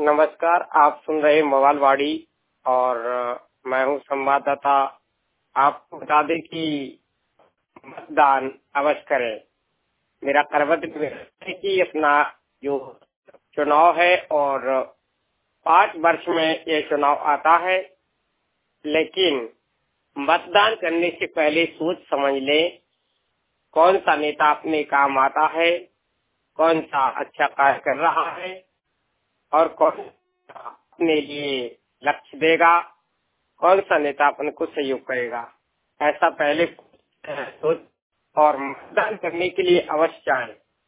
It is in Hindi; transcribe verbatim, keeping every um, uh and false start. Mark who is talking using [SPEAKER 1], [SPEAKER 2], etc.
[SPEAKER 1] नमस्कार, आप सुन रहे मोबाइलवाड़ी और मैं हूँ संवाददाता। आपको बता दें कि मतदान अवश्य करें। मेरा कर्तव्य है कि अपना जो चुनाव है और पाँच वर्ष में ये चुनाव आता है, लेकिन मतदान करने से पहले सोच समझ लें कौन सा नेता अपने काम आता है, कौन सा अच्छा कार्य कर रहा है और कौन सा अपने लिए लक्ष्य देगा, कौन सा नेता अपने को सहयोग करेगा। ऐसा पहले सोच और मतदान करने के लिए अवश्य जाएं।